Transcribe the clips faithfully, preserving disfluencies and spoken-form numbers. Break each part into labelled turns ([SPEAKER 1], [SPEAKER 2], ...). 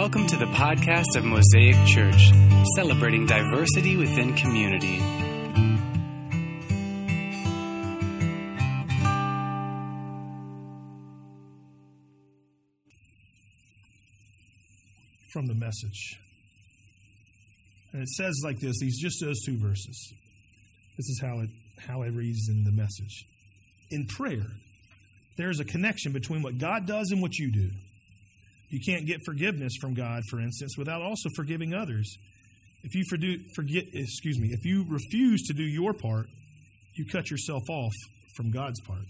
[SPEAKER 1] Welcome to the podcast of Mosaic Church, celebrating diversity within community.
[SPEAKER 2] From the Message. And it says like this, these just those two verses. This is how it how it reads in the Message. In prayer, there is a connection between what God does and what you do. You can't get forgiveness from God, for instance, without also forgiving others. If you forget, excuse me, if you refuse to do your part, you cut yourself off from God's part.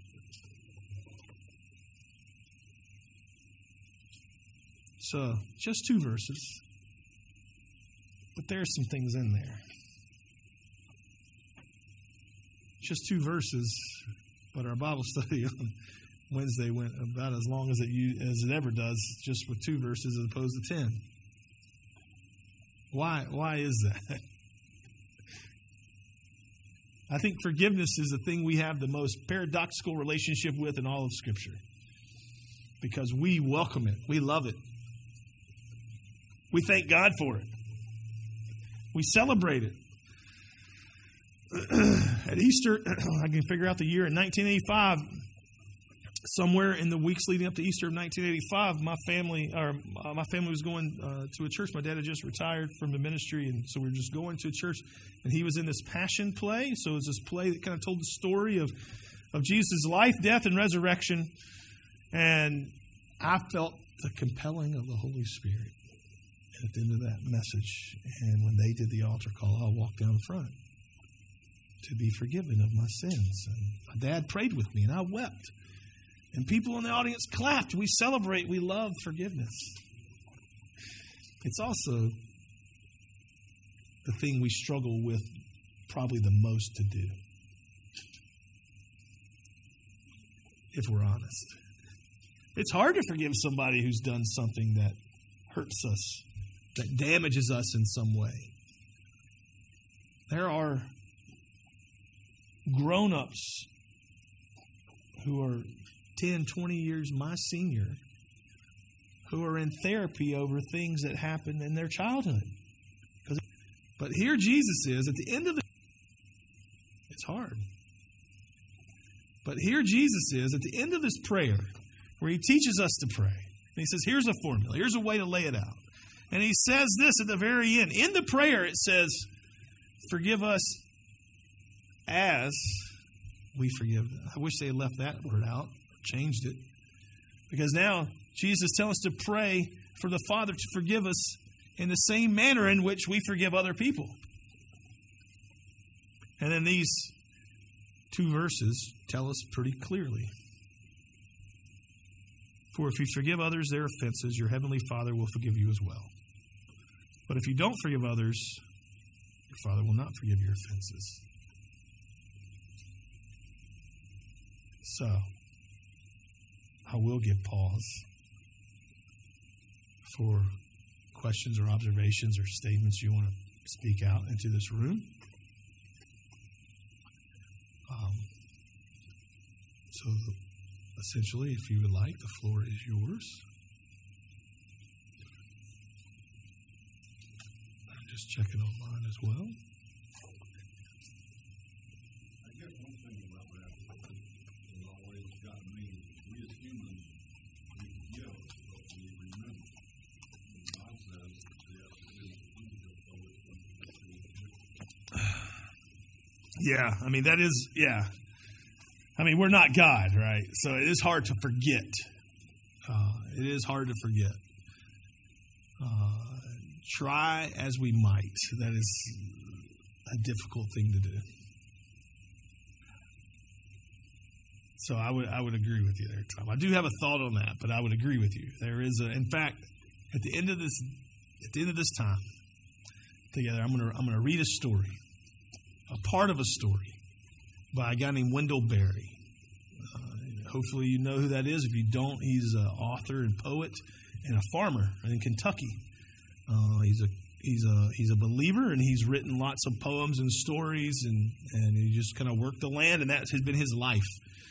[SPEAKER 2] So, just two verses, but there's some things in there. Just two verses, but our Bible study on Wednesday went about as long as it as it ever does, just with two verses as opposed to ten. Why? Why is that? I think forgiveness is the thing we have the most paradoxical relationship with in all of Scripture, because we welcome it, we love it, we thank God for it, we celebrate it. At Easter, I can figure out the year in nineteen eighty-five. Somewhere in the weeks leading up to Easter of nineteen eighty-five, my family, or uh, my family was going uh, to a church. My dad had just retired from the ministry, and so we were just going to a church. And he was in this Passion play. So it was this play that kind of told the story of of Jesus' life, death, and resurrection. And I felt the compelling of the Holy Spirit at the end of that message. And when they did the altar call, I walked down front to be forgiven of my sins. And my dad prayed with me, and I wept. And people in the audience clapped. We celebrate. We love forgiveness. It's also the thing we struggle with probably the most to do, if we're honest. It's hard to forgive somebody who's done something that hurts us, that damages us in some way. There are grown-ups who are ten, twenty years my senior, who are in therapy over things that happened in their childhood. But here Jesus is at the end of the... It's hard. But here Jesus is at the end of this prayer, where he teaches us to pray. And he says, here's a formula. Here's a way to lay it out. And he says this at the very end. In the prayer, it says, forgive us as we forgive them. I wish they had left that word out. Changed it, because now Jesus tells us to pray for the Father to forgive us in the same manner in which we forgive other people. And then these two verses tell us pretty clearly. For if you forgive others their offenses, your heavenly Father will forgive you as well. But if you don't forgive others, your Father will not forgive your offenses. So, I will give pause for questions or observations or statements you want to speak out into this room. Um, so, essentially, if you would like, the floor is yours. I'm just checking online as well. Yeah, I mean, that is, yeah. I mean, we're not God, right? So it is hard to forget. Uh, it is hard to forget. Uh, try as we might. That is a difficult thing to do. So I would I would agree with you there, Tom. I do have a thought on that, but I would agree with you. There is a, in fact, at the end of this, at the end of this time together, I'm gonna I'm gonna read a story. A part of a story by a guy named Wendell Berry. Uh, hopefully you know who that is. If you don't, he's an author and poet and a farmer in Kentucky. Uh, he's a he's a he's a believer, and he's written lots of poems and stories, and, and he just kind of worked the land, and that has been his life.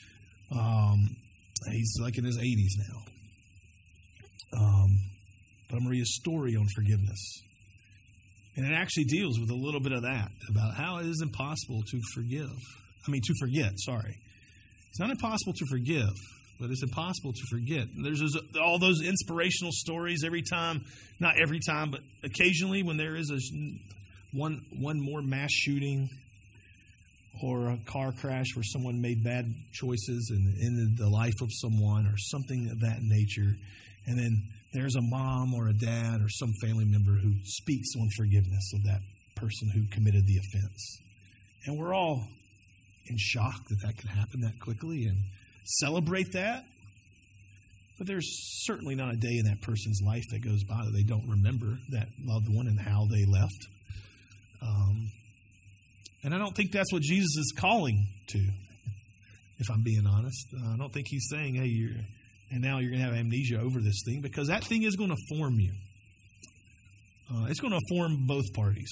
[SPEAKER 2] Um, he's like in his eighties now. Um, But I'm going to read a story on forgiveness. And it actually deals with a little bit of that, about how it is impossible to forgive. I mean, to forget, sorry. It's not impossible to forgive, but it's impossible to forget. There's those, all those inspirational stories every time, not every time, but occasionally when there is a one one more mass shooting or a car crash where someone made bad choices and ended the life of someone or something of that nature. And then there's a mom or a dad or some family member who speaks on forgiveness of that person who committed the offense. And we're all in shock that that can happen that quickly and celebrate that. But there's certainly not a day in that person's life that goes by that they don't remember that loved one and how they left. Um, and I don't think that's what Jesus is calling to, if I'm being honest. Uh, I don't think he's saying, hey, you're, and now you're going to have amnesia over this thing, because that thing is going to form you. Uh, it's going to form both parties.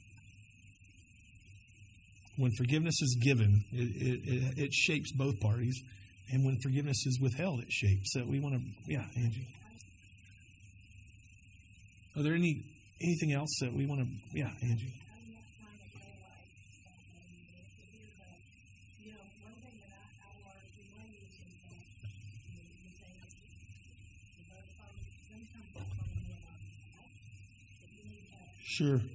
[SPEAKER 2] When forgiveness is given, it, it, it, it shapes both parties. And when forgiveness is withheld, it shapes. So we want to, yeah, Angie. Are there any anything else that we want to, yeah, Angie. Sure.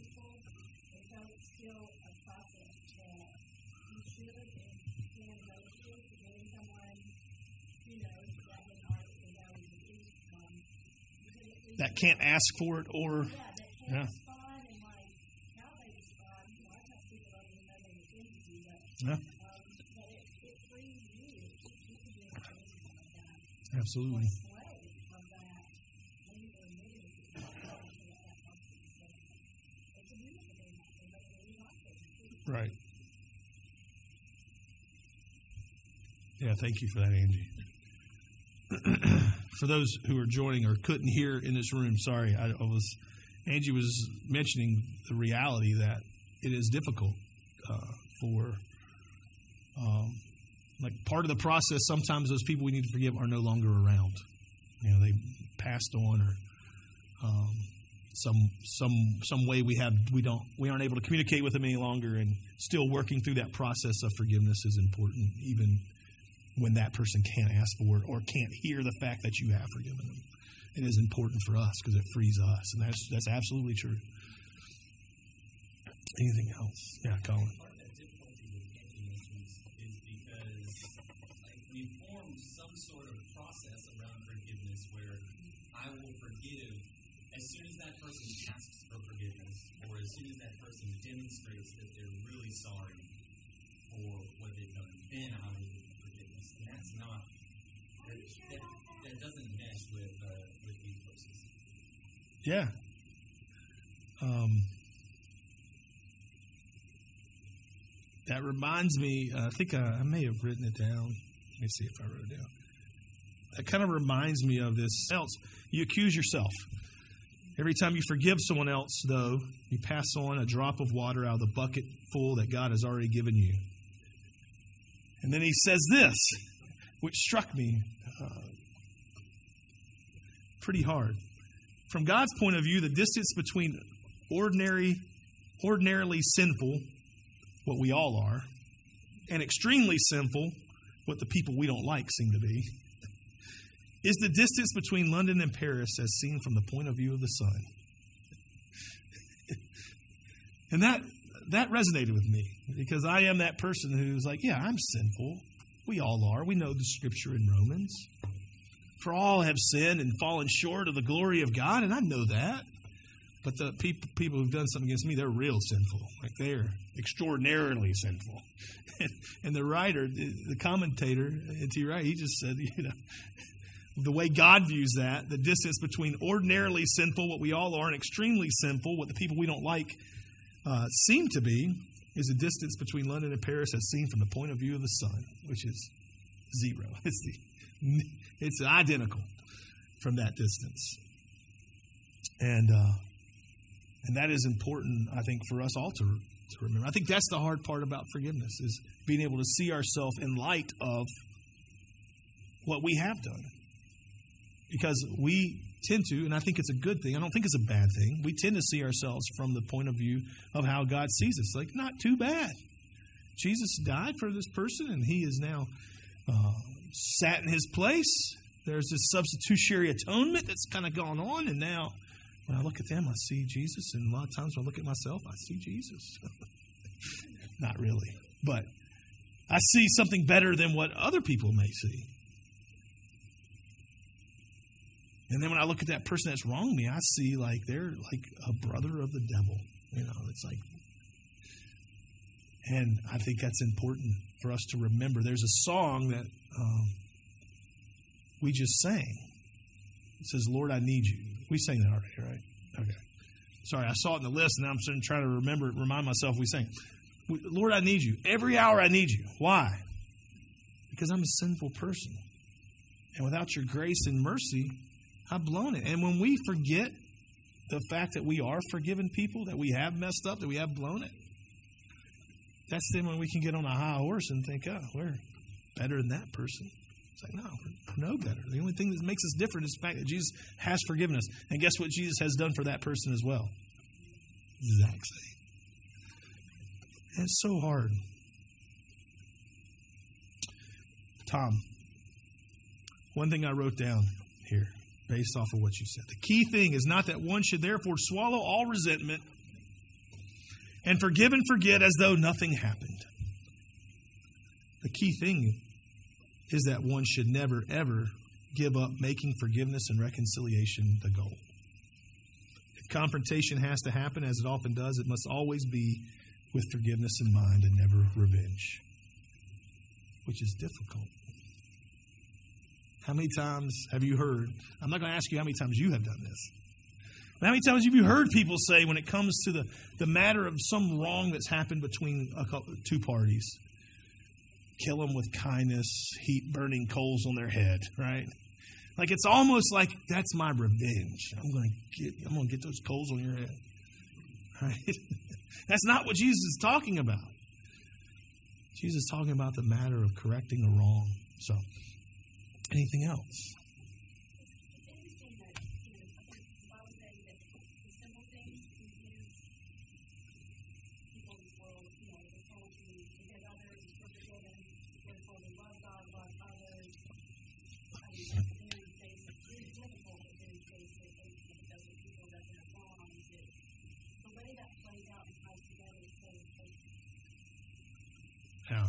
[SPEAKER 2] That can't ask for it, or yeah. Yeah. Absolutely. Right. Yeah, thank you for that, Angie. For those who are joining or couldn't hear in this room, sorry, I, I was Angie was mentioning the reality that it is difficult uh, for, um, like part of the process. Sometimes those people we need to forgive are no longer around. You know, they passed on, or um, some some some way we have we don't we aren't able to communicate with them any longer. And still working through that process of forgiveness is important, even when that person can't ask for it or can't hear the fact that you have forgiven them. It is important for us because it frees us, and that's that's absolutely true. Anything else? Yeah, Colin.
[SPEAKER 3] Part of that difficulty with forgiveness is because like, we form some sort of process around forgiveness where I will forgive as soon as that person asks for forgiveness, or as soon as that person demonstrates that they're really sorry for what they've done. Then I will forgiveness, and that's not that, that, that doesn't mesh with uh, with these verses.
[SPEAKER 2] Yeah. Um. That reminds me, uh, I think I, I may have written it down. Let me see if I wrote it down. That kind of reminds me of this else. You accuse yourself. Every time you forgive someone else, though, you pass on a drop of water out of the bucket full that God has already given you. And then he says this, which struck me uh, pretty hard. From God's point of view, the distance between ordinary, ordinarily sinful, what we all are, and extremely sinful, what the people we don't like seem to be, is the distance between London and Paris as seen from the point of view of the sun. And that that resonated with me, because I am that person who's like, yeah, I'm sinful. We all are. We know the scripture in Romans. For all have sinned and fallen short of the glory of God, and I know that. But the people people who've done something against me, they're real sinful. Like they're extraordinarily sinful. And, and the writer, the, the commentator, T. Wright, he just said, you know, the way God views that, the distance between ordinarily sinful, what we all are, and extremely sinful, what the people we don't like uh, seem to be, is the distance between London and Paris as seen from the point of view of the sun, which is zero. It's the, it's identical from that distance. And uh, and that is important, I think, for us all to, to remember. I think that's the hard part about forgiveness, is being able to see ourselves in light of what we have done. Because we tend to, and I think it's a good thing. I don't think it's a bad thing. We tend to see ourselves from the point of view of how God sees us. Like, not too bad. Jesus died for this person, and he is now uh, sat in his place. There's this substitutionary atonement that's kind of gone on, and now when I look at them, I see Jesus, and a lot of times when I look at myself, I see Jesus. Not really, but I see something better than what other people may see. And then when I look at that person that's wronged me, I see like they're like a brother of the devil. You know, it's like, and I think that's important for us to remember. There's a song that um, we just sang. It says, Lord, I need you. We sang that already, right? Okay. Sorry, I saw it in the list, and now I'm starting to try to remember, remind myself we sang. Lord, I need you. Every hour I need you. Why? Because I'm a sinful person. And without your grace and mercy, I've blown it. And when we forget the fact that we are forgiven people, that we have messed up, that we have blown it, that's then when we can get on a high horse and think, oh, we're better than that person. It's like, no, we're no better. The only thing that makes us different is the fact that Jesus has forgiven us. And guess what Jesus has done for that person as well? Exact same. And it's so hard. Tom, one thing I wrote down here, based off of what you said. The key thing is not that one should therefore swallow all resentment and forgive and forget as though nothing happened. The key thing is that one should never, ever give up making forgiveness and reconciliation the goal. If confrontation has to happen, as it often does, it must always be with forgiveness in mind and never revenge, which is difficult. How many times have you heard, I'm not going to ask you how many times you have done this, but how many times have you heard people say when it comes to the, the matter of some wrong that's happened between a couple, two parties, kill them with kindness, heap burning coals on their head, right? Like it's almost like that's my revenge. I'm going to get, I'm going to get those coals on your head, right? That's not what Jesus is talking about. Jesus is talking about the matter of correcting a wrong. So, anything else? Yeah.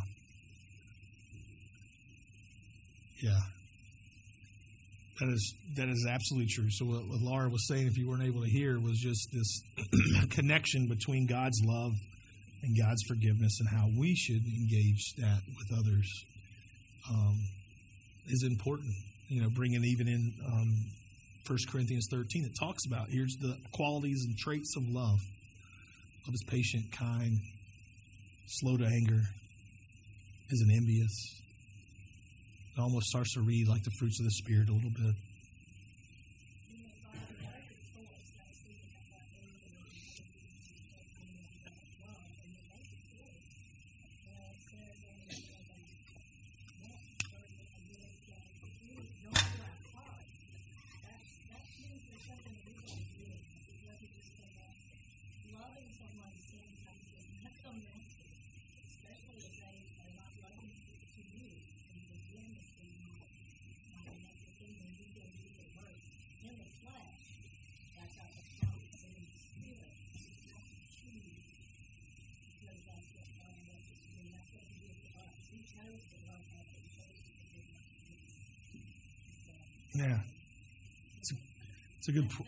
[SPEAKER 2] Yeah. That is that is absolutely true. So what, what Laura was saying, if you weren't able to hear, was just this connection between God's love and God's forgiveness and how we should engage that with others um, is important. You know, bringing even in um, First Corinthians thirteen, it talks about, here's the qualities and traits of love. Love is patient, kind, slow to anger, isn't envious. It almost starts to read like the fruits of the Spirit a little bit. Yeah, it's a, it's a good point.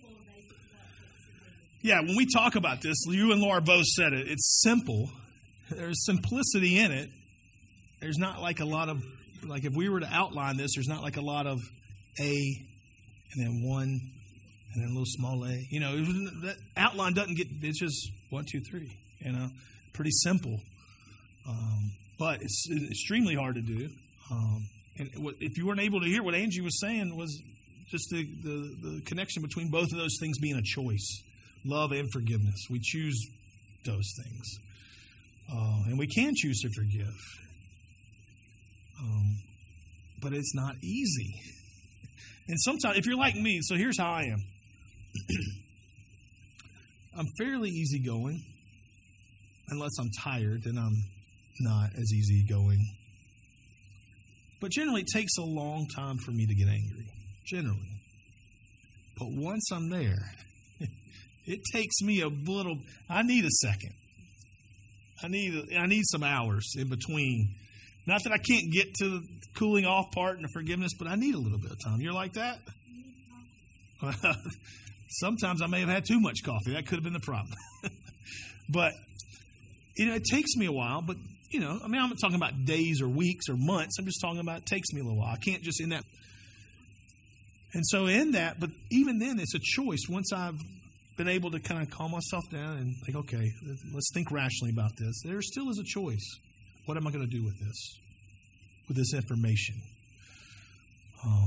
[SPEAKER 2] Yeah, when we talk about this, you and Laura both said it. It's simple. There's simplicity in it. There's not like a lot of, like if we were to outline this, there's not like a lot of A and then one and then a little small a. You know, that outline doesn't get, it's just one, two, three. You know, pretty simple. Um, but it's extremely hard to do. Um, And if you weren't able to hear what Angie was saying, was just the, the, the connection between both of those things being a choice. Love and forgiveness. We choose those things. Uh, and we can choose to forgive. Um, but it's not easy. And sometimes, if you're like me, so here's how I am. I'm fairly easygoing. Unless I'm tired, then I'm not as easygoing. But generally, it takes a long time for me to get angry. Generally. But once I'm there, it takes me a little, I need a second. I need I need some hours in between. Not that I can't get to the cooling off part and the forgiveness, but I need a little bit of time. You're like that? Sometimes I may have had too much coffee. That could have been the problem. But, you know, it takes me a while. But, you know, I mean, I'm not talking about days or weeks or months. I'm just talking about it takes me a little while. I can't just in that. And so in that, but even then, it's a choice. Once I've been able to kind of calm myself down and think, okay, let's think rationally about this. There still is a choice. What am I going to do with this? With this information? Um,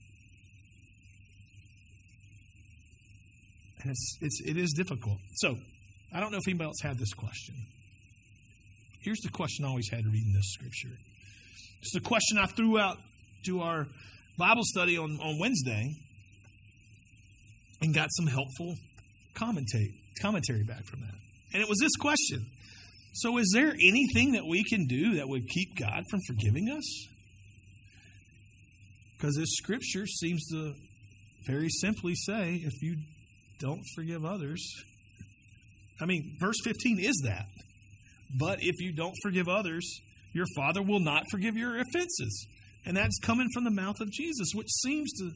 [SPEAKER 2] and it's, it's, it is difficult. So, I don't know if anybody else had this question. Here's the question I always had reading this scripture. It's the question I threw out to our Bible study on, on Wednesday and got some helpful commentary, commentary back from that. And it was this question. So is there anything that we can do that would keep God from forgiving us? Because this scripture seems to very simply say, if you don't forgive others, I mean, verse fifteen is that. But if you don't forgive others, your Father will not forgive your offenses. And that's coming from the mouth of Jesus, which seems to,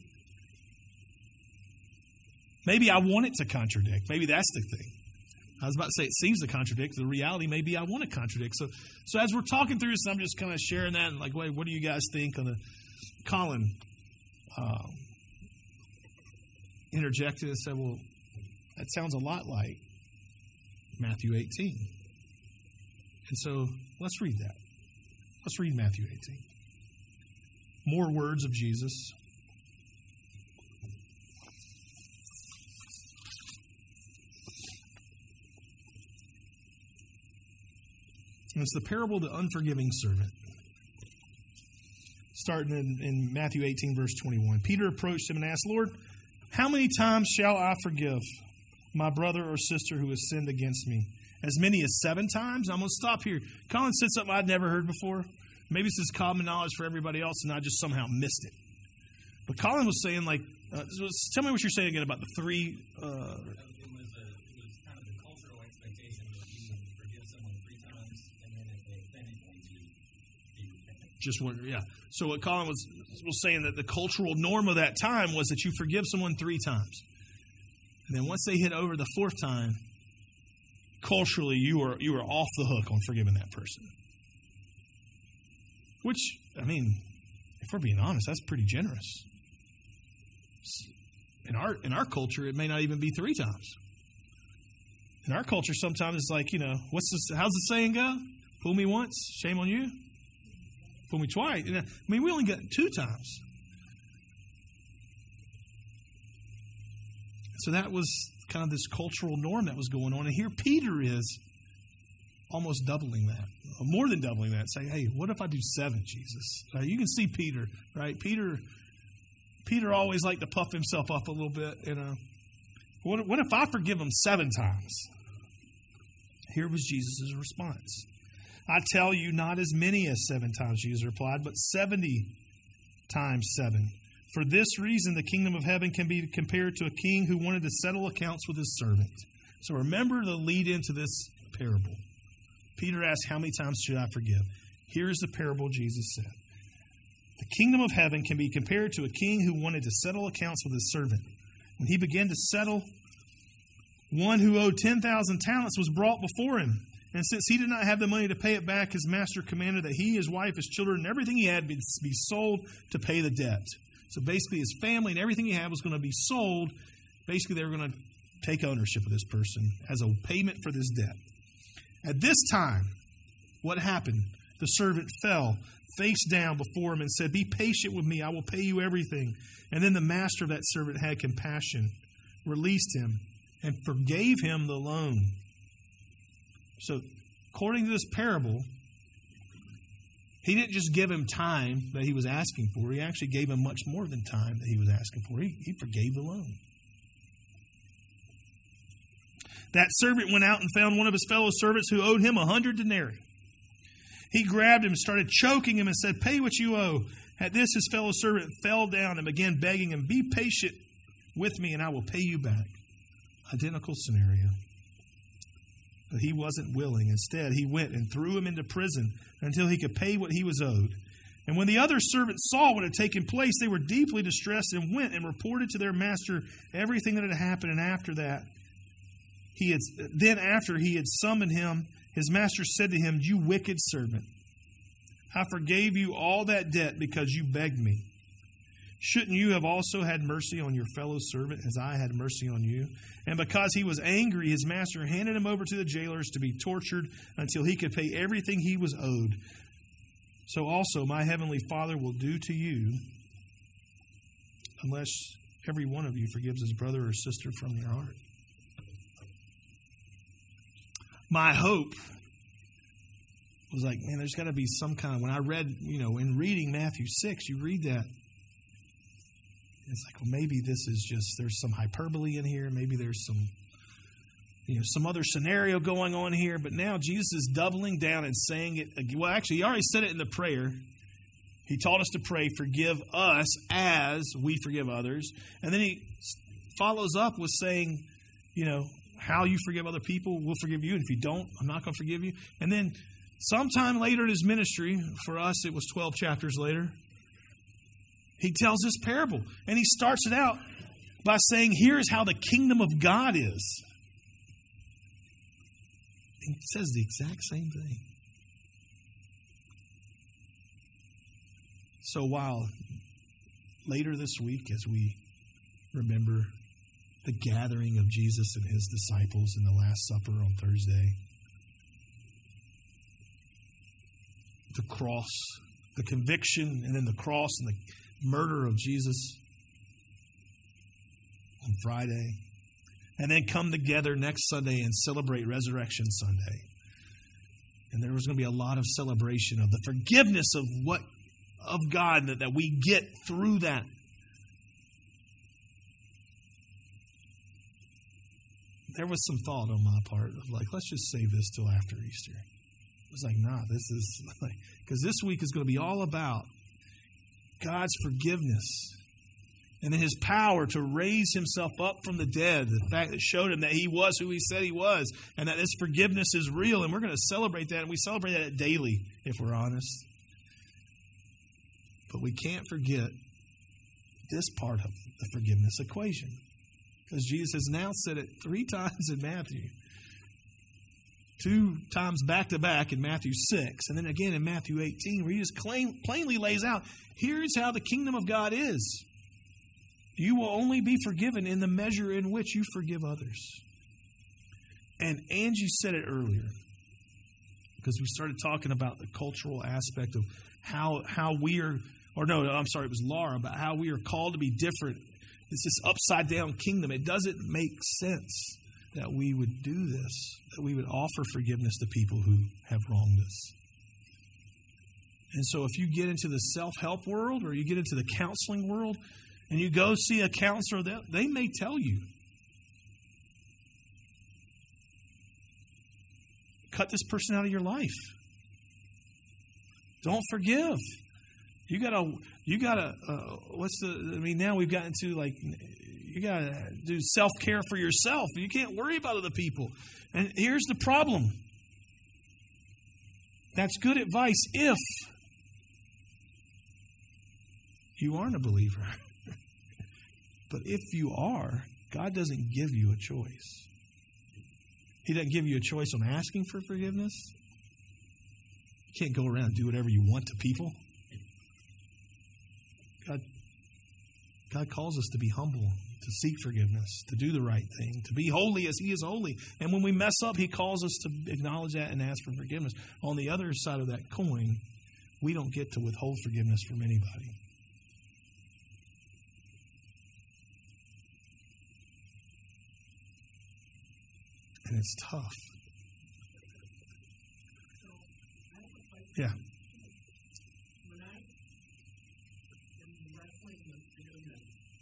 [SPEAKER 2] maybe I want it to contradict. Maybe that's the thing. I was about to say it seems to contradict. The reality, maybe I want to contradict. So, so as we're talking through this, I'm just kind of sharing that and like, wait, what do you guys think on the Colin um, interjected and said, well, that sounds a lot like Matthew eighteen. And so let's read that. Let's read Matthew eighteen. More words of Jesus. And it's the parable of the unforgiving servant. Starting in, in Matthew eighteen, verse twenty-one. Peter approached him and asked, Lord, how many times shall I forgive my brother or sister who has sinned against me? As many as seven times? I'm going to stop here. Colin said something I'd never heard before. Maybe this is common knowledge for everybody else, and I just somehow missed it. But Colin was saying, like, uh, tell me what you're saying again about the three. Uh,
[SPEAKER 3] it, was a, it was kind of the cultural expectation that you would forgive someone three times, and then if they offended you, you repent.
[SPEAKER 2] Just one, yeah. So what Colin was was saying that the cultural norm of that time was that you forgive someone three times, and then once they hit over the fourth time, culturally you are you are off the hook on forgiving that person. Which, I mean, if we're being honest, that's pretty generous. In our in our culture, it may not even be three times. In our culture, sometimes it's like, you know, what's this? How's the saying go? Fool me once, shame on you. Fool me twice. I mean, we only got two times. So that was kind of this cultural norm that was going on. And here Peter is almost doubling that, more than doubling that, saying, hey, what if I do seven, Jesus? Uh, you can see Peter, right? Peter Peter always liked to puff himself up a little bit. You know, what, what if I forgive him seven times? Here was Jesus' response. I tell you, not as many as seven times, Jesus replied, but seventy times seven. For this reason, the kingdom of heaven can be compared to a king who wanted to settle accounts with his servant. So remember the lead into this parable. Peter asked, how many times should I forgive? Here's the parable Jesus said. The kingdom of heaven can be compared to a king who wanted to settle accounts with his servant. When he began to settle, one who owed ten thousand talents was brought before him. And since he did not have the money to pay it back, his master commanded that he, his wife, his children, and everything he had be, be sold to pay the debt. So basically his family and everything he had was going to be sold. Basically they were going to take ownership of this person as a payment for this debt. At this time, what happened? The servant fell face down before him and said, be patient with me, I will pay you everything. And then the master of that servant had compassion, released him, and forgave him the loan. So, according to this parable, He didn't just give him time that he was asking for. He actually gave him much more than time that he was asking for. He, he forgave the loan. That servant went out and found one of his fellow servants who owed him a hundred denarii. He grabbed him, started choking him, and said, "Pay what you owe." At this, his fellow servant fell down and began begging him, "Be patient with me, and I will pay you back." Identical scenario. But he wasn't willing. Instead, he went and threw him into prison until he could pay what he was owed. And when the other servants saw what had taken place, they were deeply distressed and went and reported to their master everything that had happened. And after that, he had then after he had summoned him, his master said to him, "You wicked servant, I forgave you all that debt because you begged me. Shouldn't you have also had mercy on your fellow servant as I had mercy on you?" And because he was angry, his master handed him over to the jailers to be tortured until he could pay everything he was owed. So also my heavenly Father will do to you, unless every one of you forgives his brother or sister from your heart. My hope was like, man, there's got to be some kind of, when I read, you know, in reading Matthew six, you read that. It's like, well, maybe this is just, there's some hyperbole in here. Maybe there's some, you know, some other scenario going on here. But now Jesus is doubling down and saying it again. Well, actually, he already said it in the prayer. He taught us to pray, "Forgive us as we forgive others." And then he follows up with saying, you know, how you forgive other people, we'll forgive you. And if you don't, I'm not going to forgive you. And then sometime later in his ministry, for us it was twelve chapters later, he tells this parable. And he starts it out by saying, here's how the kingdom of God is. And he says the exact same thing. So while later this week, as we remember the gathering of Jesus and his disciples in the Last Supper on Thursday, the cross, the conviction, and then the cross and the murder of Jesus on Friday, and then come together next Sunday and celebrate Resurrection Sunday. And there was going to be a lot of celebration of the forgiveness of what of God that, that we get through that. There was some thought on my part of like, let's just save this till after Easter. I was like, nah, this is like, because this week is going to be all about God's forgiveness and then his power to raise himself up from the dead. The fact that showed him that he was who he said he was and that this forgiveness is real. And we're going to celebrate that. And we celebrate that daily, if we're honest. But we can't forget this part of the forgiveness equation. Because Jesus has now said it three times in Matthew. Two times back to back in Matthew six. And then again in Matthew eighteen, where he just claim, plainly lays out, here's how the kingdom of God is. You will only be forgiven in the measure in which you forgive others. And Angie said it earlier. Because we started talking about the cultural aspect of how, how we are, or no, I'm sorry, it was Laura, about how we are called to be different. It's this upside down kingdom. It doesn't make sense that we would do this, that we would offer forgiveness to people who have wronged us. And so if you get into the self-help world or you get into the counseling world and you go see a counselor, they, they may tell you, cut this person out of your life. Don't forgive. You gotta, you gotta, uh, what's the, I mean, now we've gotten to like, you gotta do self-care for yourself. You can't worry about other people. And here's the problem. That's good advice if you aren't a believer. But if you are, God doesn't give you a choice. He doesn't give you a choice on asking for forgiveness. You can't go around and do whatever you want to people. God, God calls us to be humble, to seek forgiveness, to do the right thing, to be holy as he is holy. And when we mess up, he calls us to acknowledge that and ask for forgiveness. On the other side of that coin, we don't get to withhold forgiveness from anybody. And it's tough. Yeah.
[SPEAKER 4] point of forgiveness,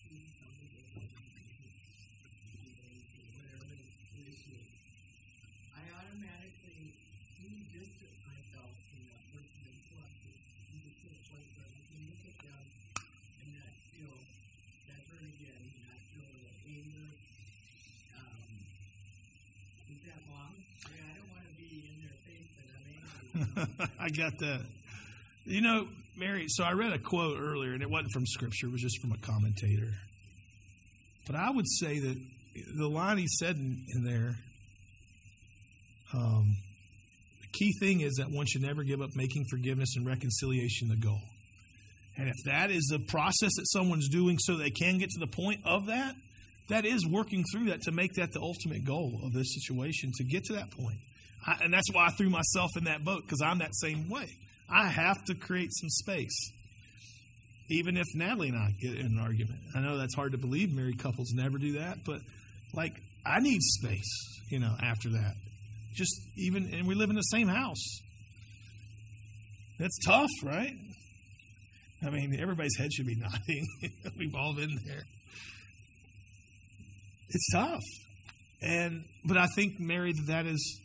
[SPEAKER 4] whatever the issue, I automatically distance myself from that person and trust it. You get to the point where you can look at them and not feel that hurt again, not feel the anger. Um, is that wrong? I mean, I don't want to be in their face and I'm angry.
[SPEAKER 2] I got that. You know, Mary, so I read a quote earlier, and it wasn't from Scripture. It was just from a commentator. But I would say that the line he said in, in there, um, the key thing is that one should never give up making forgiveness and reconciliation the goal. And if that is the process that someone's doing so they can get to the point of that, that is working through that to make that the ultimate goal of this situation, to get to that point. I, and that's why I threw myself in that boat, because I'm that same way. I have to create some space, even if Natalie and I get in an argument. I know that's hard to believe. Married couples never do that, but like I need space, you know, after that. Just even, and we live in the same house. That's tough, right? I mean, everybody's head should be nodding. We've all been there. It's tough, and but I think, Mary, that is.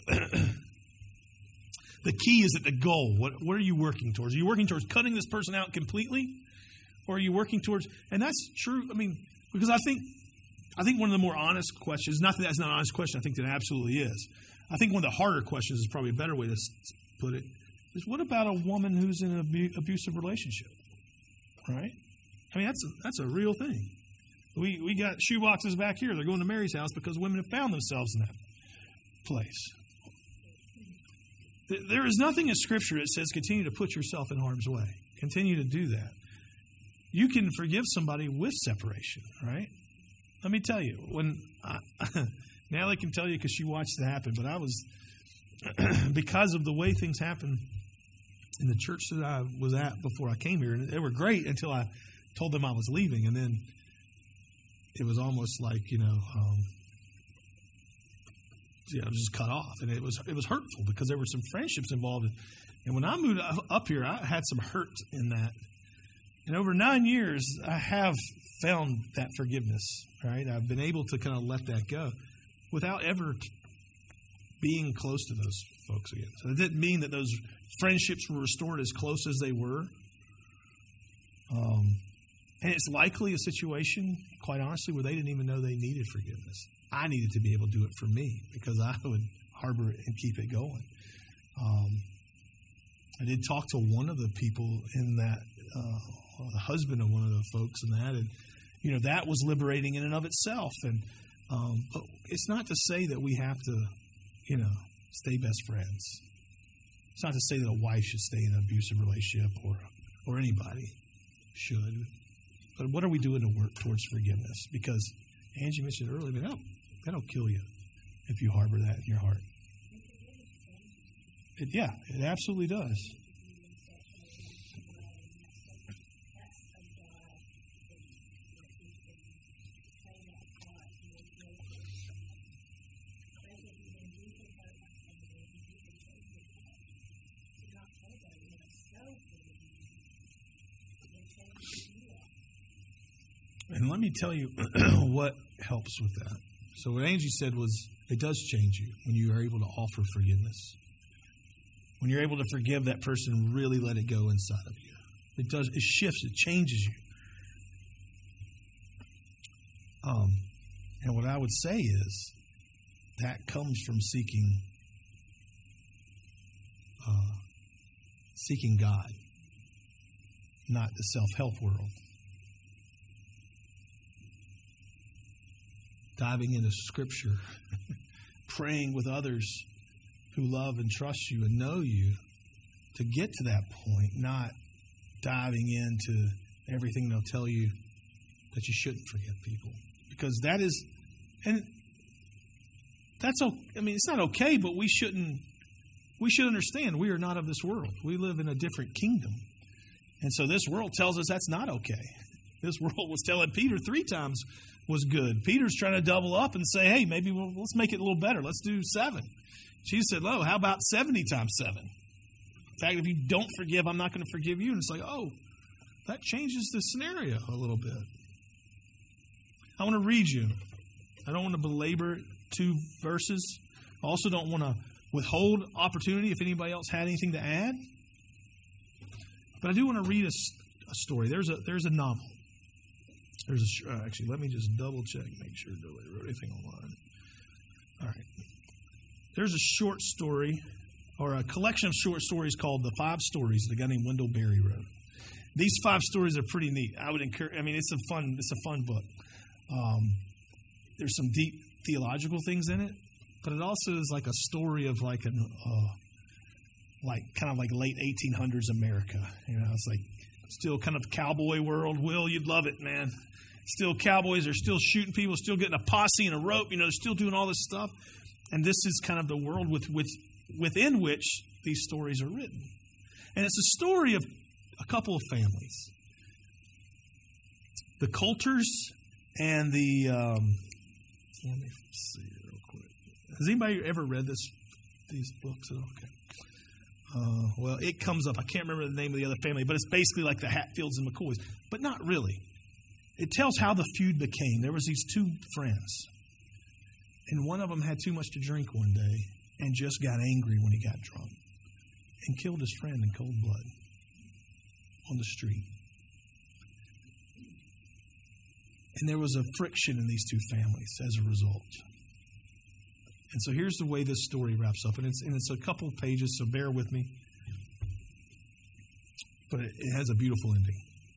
[SPEAKER 2] The key is at the goal. What, what are you working towards? Are you working towards cutting this person out completely? Or are you working towards, and that's true, I mean, because I think I think one of the more honest questions, not that that's not an honest question, I think that absolutely is. I think one of the harder questions is probably a better way to put it, is what about a woman who's in an abu- abusive relationship? Right? I mean, that's a, that's a real thing. We, we got shoeboxes back here. They're going to Mary's house because women have found themselves in that place. There is nothing in Scripture that says continue to put yourself in harm's way. Continue to do that. You can forgive somebody with separation, right? Let me tell you, when I, Natalie can tell you because she watched it happen, but I was, because of the way things happen in the church that I was at before I came here, and they were great until I told them I was leaving, and then it was almost like, you know, um, yeah, I was just cut off, and it was it was hurtful because there were some friendships involved. And when I moved up here, I had some hurt in that. And over nine years, I have found that forgiveness. Right, I've been able to kind of let that go without ever being close to those folks again. So it didn't mean that those friendships were restored as close as they were. Um, and it's likely a situation, quite honestly, where they didn't even know they needed forgiveness. I needed to be able to do it for me because I would harbor it and keep it going. Um, I did talk to one of the people in that, uh, the husband of one of the folks in that, and you know that was liberating in and of itself. And um, but it's not to say that we have to, you know, stay best friends. It's not to say that a wife should stay in an abusive relationship or or anybody should. But what are we doing to work towards forgiveness? Because Angie mentioned earlier, but that'll, that'll kill you if you harbor that in your heart. It, yeah, it absolutely does. And let me tell you what helps with that. So what Angie said was, it does change you when you are able to offer forgiveness. When you're able to forgive that person and really let it go inside of you. It does. It shifts. It changes you. Um, and what I would say is, that comes from seeking, uh, seeking God, not the self-help world. Diving into Scripture, praying with others who love and trust you and know you to get to that point, not diving into everything they'll tell you that you shouldn't forgive people. Because that is, and that's okay. I mean, it's not okay, but we shouldn't, we should understand we are not of this world. We live in a different kingdom. And so this world tells us that's not okay. This world was telling Peter three times was good. Peter's trying to double up and say, hey, maybe we'll, let's make it a little better. Let's do seven. Jesus said, oh, how about seventy times seven? In fact, if you don't forgive, I'm not going to forgive you. And it's like, oh, that changes the scenario a little bit. I want to read you. I don't want to belabor two verses. I also don't want to withhold opportunity if anybody else had anything to add. But I do want to read a, a story. There's a there's a novel. There's a uh, actually. Let me just double check, make sure nobody wrote anything online. All right. There's a short story, or a collection of short stories called "The Five Stories" that a guy named Wendell Berry wrote. These five stories are pretty neat. I would encourage. I mean, it's a fun. It's a fun book. Um, there's some deep theological things in it, but it also is like a story of like an, uh, like kind of like late eighteen hundreds America. You know, it's like still kind of cowboy world. Will, you'd love it, man. Still cowboys are still shooting people, still getting a posse and a rope. You know, they're still doing all this stuff. And this is kind of the world with, with within which these stories are written. And it's a story of a couple of families. The Coulters and the... Um, let me see real quick. Has anybody ever read this? These books? Okay. Uh, well, it comes up. I can't remember the name of the other family, but it's basically like the Hatfields and McCoys. But not really. It tells how the feud became. There was these two friends. And one of them had too much to drink one day and just got angry when he got drunk and killed his friend in cold blood on the street. And there was a friction in these two families as a result. And so here's the way this story wraps up. And it's, and it's a couple of pages, so bear with me. But it, it has a beautiful ending.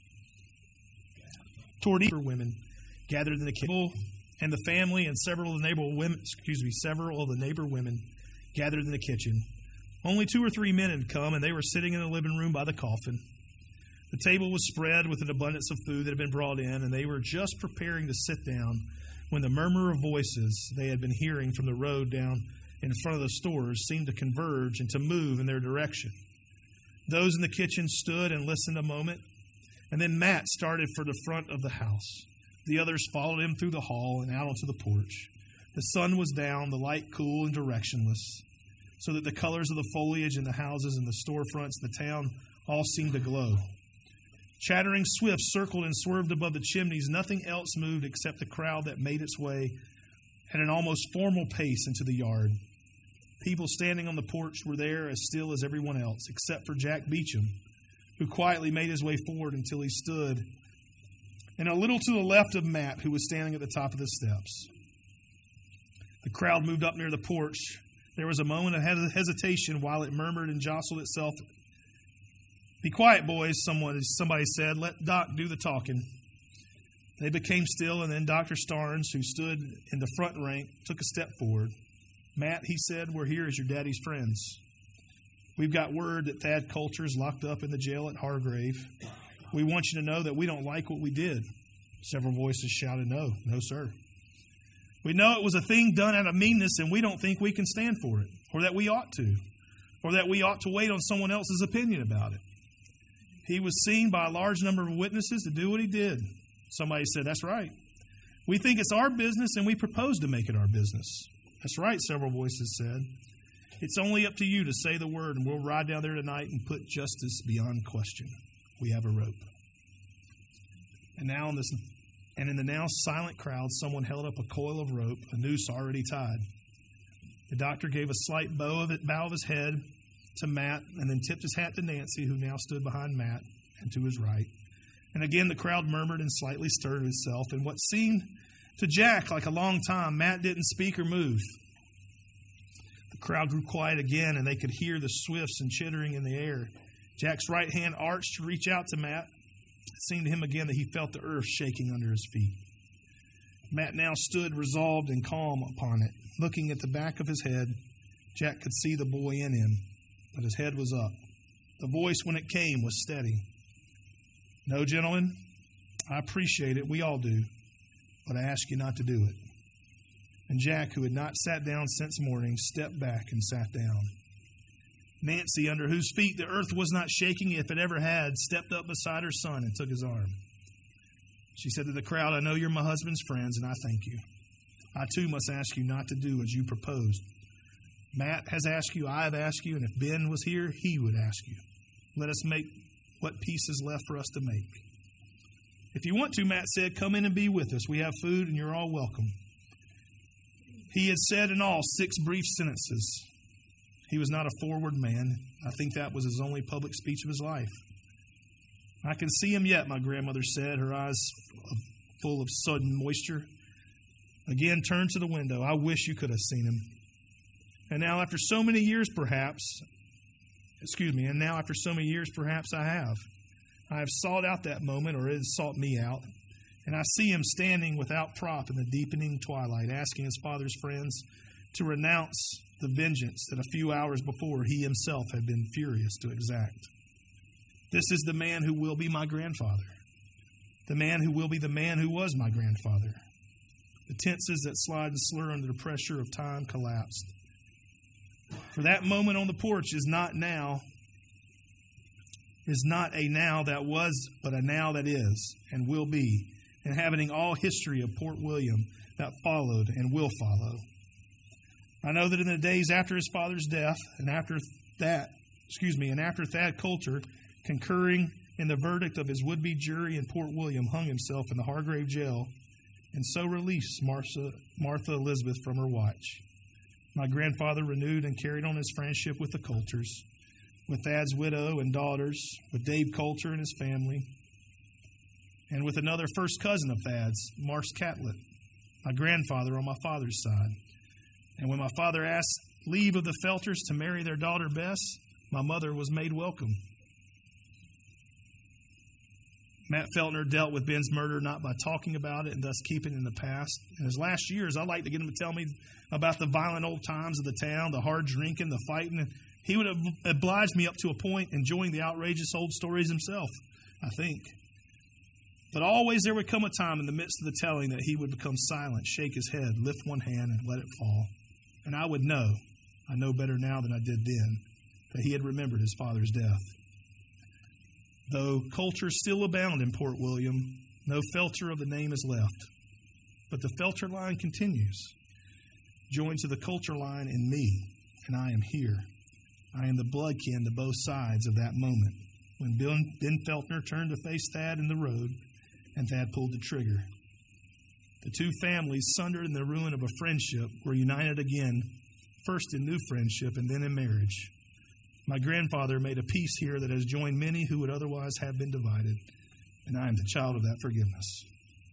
[SPEAKER 2] Toward evening, women gathered in the kitchen, and the family and several of the neighbor women, excuse me, several of the neighbor women gathered in the kitchen. Only two or three men had come, and they were sitting in the living room by the coffin. The table was spread with an abundance of food that had been brought in, and they were just preparing to sit down when the murmur of voices they had been hearing from the road down in front of the stores seemed to converge and to move in their direction. Those in the kitchen stood and listened a moment, and then Matt started for the front of the house. The others followed him through the hall and out onto the porch. The sun was down, the light cool and directionless, so that the colors of the foliage in the houses and the storefronts in the town all seemed to glow. Chattering swifts circled and swerved above the chimneys. Nothing else moved except the crowd that made its way at an almost formal pace into the yard. People standing on the porch were there as still as everyone else, except for Jack Beecham, who quietly made his way forward until he stood and a little to the left of Matt, who was standing at the top of the steps. The crowd moved up near the porch. There was a moment of hesitation while it murmured and jostled itself. "Be quiet, boys," someone, somebody said. "Let Doc do the talking." They became still, and then Doctor Starnes, who stood in the front rank, took a step forward. "Matt," he said, "we're here as your daddy's friends. We've got word that Thad Coulter is locked up in the jail at Hargrave. We want you to know that we don't like what we did." Several voices shouted, "No, no, sir. We know it was a thing done out of meanness, and we don't think we can stand for it, or that we ought to, or that we ought to wait on someone else's opinion about it. He was seen by a large number of witnesses to do what he did." Somebody said, "That's right. We think it's our business, and we propose to make it our business." "That's right," several voices said. "It's only up to you to say the word, and we'll ride down there tonight and put justice beyond question. We have a rope." And now in this, and in the now silent crowd, someone held up a coil of rope, a noose already tied. The doctor gave a slight bow of, it, bow of his head to Matt, and then tipped his hat to Nancy, who now stood behind Matt and to his right. And again the crowd murmured and slightly stirred itself. In what seemed to Jack like a long time, Matt didn't speak or move. The crowd grew quiet again, and they could hear the swifts and chittering in the air. Jack's right hand arched to reach out to Matt. It seemed to him again that he felt the earth shaking under his feet. Matt now stood resolved and calm upon it. Looking at the back of his head, Jack could see the boy in him, but his head was up. The voice, when it came, was steady. "No, gentlemen, I appreciate it. We all do. But I ask you not to do it." And Jack, who had not sat down since morning, stepped back and sat down. Nancy, under whose feet the earth was not shaking if it ever had, stepped up beside her son and took his arm. She said to the crowd, "I know you're my husband's friends, and I thank you. I, too, must ask you not to do as you proposed. Matt has asked you, I have asked you, and if Ben was here, he would ask you. Let us make what peace is left for us to make. If you want to, Matt said, come in and be with us. We have food and you're all welcome. He had said in all six brief sentences. He was not a forward man. I think that was his only public speech of his life. I can see him yet, my grandmother said, her eyes full of sudden moisture. Again, turned to the window. I wish you could have seen him. And now after so many years, perhaps, excuse me, and now after so many years, perhaps I have. I have sought out that moment, or it has sought me out, and I see him standing without prop in the deepening twilight, asking his father's friends to renounce the vengeance that a few hours before he himself had been furious to exact. This is the man who will be my grandfather, the man who will be the man who was my grandfather. The tenses that slide and slur under the pressure of time collapsed. For that moment on the porch is not now, is not a now that was, but a now that is and will be, inhabiting all history of Port William that followed and will follow. I know that in the days after his father's death, and after that, excuse me, and after Thad Coulter, concurring in the verdict of his would-be jury in Port William, hung himself in the Hargrave jail, and so released Martha, Martha Elizabeth from her watch. My grandfather renewed and carried on his friendship with the Coulters, with Thad's widow and daughters, with Dave Coulter and his family, and with another first cousin of Thad's, Marsh Catlett, my grandfather on my father's side. And when my father asked leave of the Felters to marry their daughter Bess, my mother was made welcome. Matt Feltner dealt with Ben's murder not by talking about it and thus keeping it in the past. In his last years, I'd like to get him to tell me about the violent old times of the town, the hard drinking, the fighting. And he would have obliged me up to a point, enjoying the outrageous old stories himself, I think. But always there would come a time in the midst of the telling that he would become silent, shake his head, lift one hand, and let it fall. And I would know, I know better now than I did then, that he had remembered his father's death. Though cultures still abound in Port William, no Felter of the name is left. But the Felter line continues, joined to the culture line in me, and I am here. I am the blood kin to both sides of that moment, when Ben, Ben Feltner turned to face Thad in the road, and Thad pulled the trigger. The two families, sundered in the ruin of a friendship, were united again, first in new friendship and then in marriage. My grandfather made a peace here that has joined many who would otherwise have been divided, and I am the child of that forgiveness.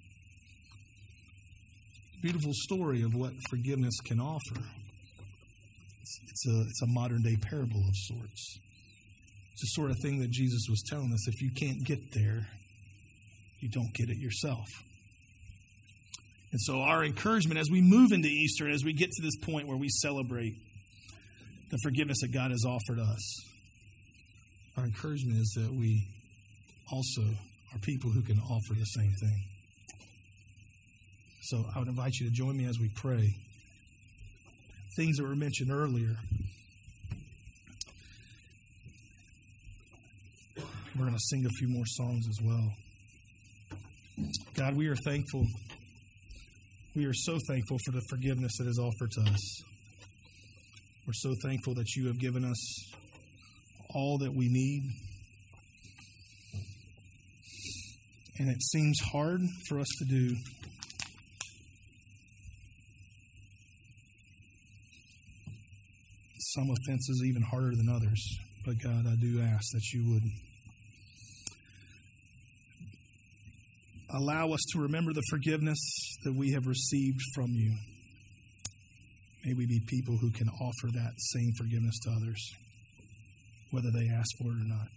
[SPEAKER 2] Beautiful story of what forgiveness can offer. It's, it's a it's a modern day parable of sorts. It's the sort of thing that Jesus was telling us. If you can't get there, you don't get it yourself. And so our encouragement as we move into Easter and as we get to this point where we celebrate the forgiveness that God has offered us, our encouragement is that we also are people who can offer the same thing. So I would invite you to join me as we pray. Things that were mentioned earlier. We're going to sing a few more songs as well. God, we are thankful. We are so thankful for the forgiveness that is offered to us. We're so thankful that you have given us all that we need. And it seems hard for us to do. Some offenses even harder than others. But God, I do ask that you would allow us to remember the forgiveness that we have received from you. May we be people who can offer that same forgiveness to others, whether they ask for it or not.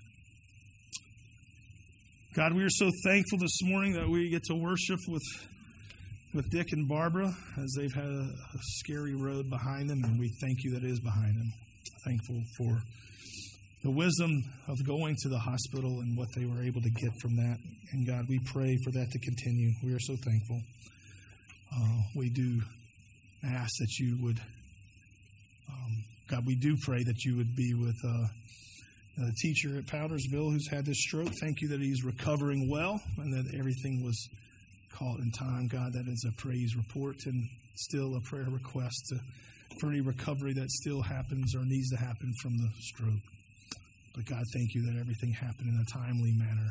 [SPEAKER 2] God, we are so thankful this morning that we get to worship with with Dick and Barbara as they've had a, a scary road behind them, and we thank you that it is behind them. Thankful for the wisdom of going to the hospital and what they were able to get from that. And God, we pray for that to continue. We are so thankful. Uh, we do ask that you would, um, God, we do pray that you would be with uh, the teacher at Powdersville who's had this stroke. Thank you that he's recovering well and that everything was caught in time. God, that is a praise report and still a prayer request to, for any recovery that still happens or needs to happen from the stroke. But God, thank you that everything happened in a timely manner.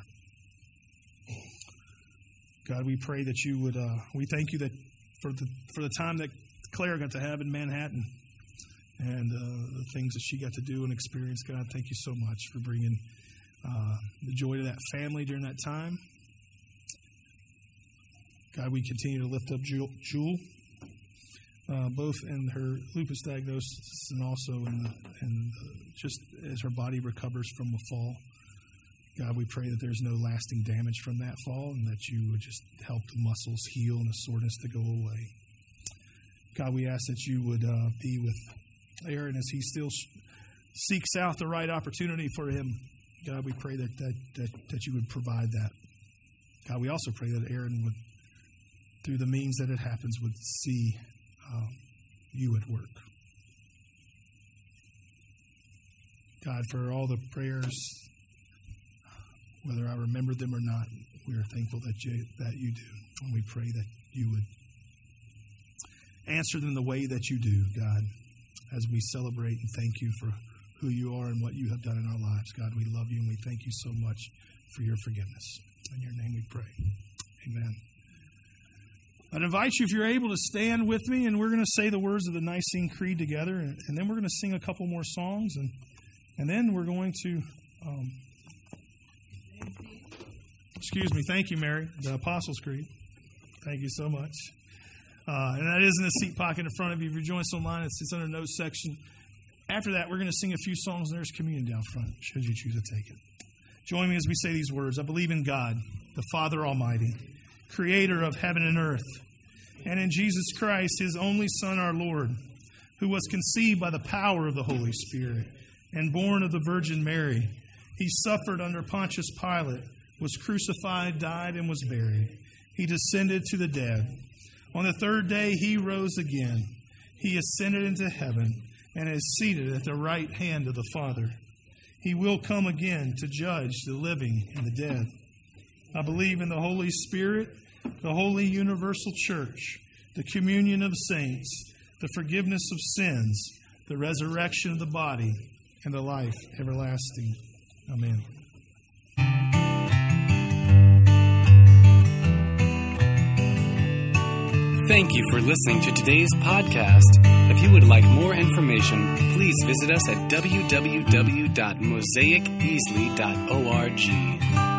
[SPEAKER 2] God, we pray that you would, uh, we thank you that for the for the time that Claire got to have in Manhattan and uh, the things that she got to do and experience. God, thank you so much for bringing uh, the joy to that family during that time. God, we continue to lift up Jewel, Jewel uh, both in her lupus diagnosis and also in, the, in the, just as her body recovers from the fall. God, we pray that there's no lasting damage from that fall and that you would just help the muscles heal and the soreness to go away. God, we ask that you would uh, be with Aaron as he still seeks out the right opportunity for him. God, we pray that that, that, that you would provide that. God, we also pray that Aaron would, through the means that it happens, would see um, you at work. God, for all the prayers, whether I remembered them or not, we are thankful that you, that you do. And we pray that you would answer them the way that you do, God, as we celebrate and thank you for who you are and what you have done in our lives. God, we love you and we thank you so much for your forgiveness. In your name we pray. Amen. I'd invite you, if you're able, to stand with me, and we're going to say the words of the Nicene Creed together, and, and then we're going to sing a couple more songs, and, and then we're going to... Um, Excuse me. Thank you, Mary. The Apostles' Creed. Thank you so much. Uh, and that is in the seat pocket in front of you. If you're joining us online, it's, it's under notes section. After that, we're going to sing a few songs, and there's communion down front, should you choose to take it. Join me as we say these words. I believe in God, the Father Almighty, creator of heaven and earth, and in Jesus Christ, his only Son, our Lord, who was conceived by the power of the Holy Spirit and born of the Virgin Mary. He suffered under Pontius Pilate, was crucified, died, and was buried. He descended to the dead. On the third day he rose again. He ascended into heaven and is seated at the right hand of the Father. He will come again to judge the living and the dead. I believe in the Holy Spirit, the holy universal church, the communion of saints, the forgiveness of sins, the resurrection of the body, and the life everlasting. Amen.
[SPEAKER 1] Thank you for listening to today's podcast. If you would like more information, please visit us at w w w dot mosaic easley dot org.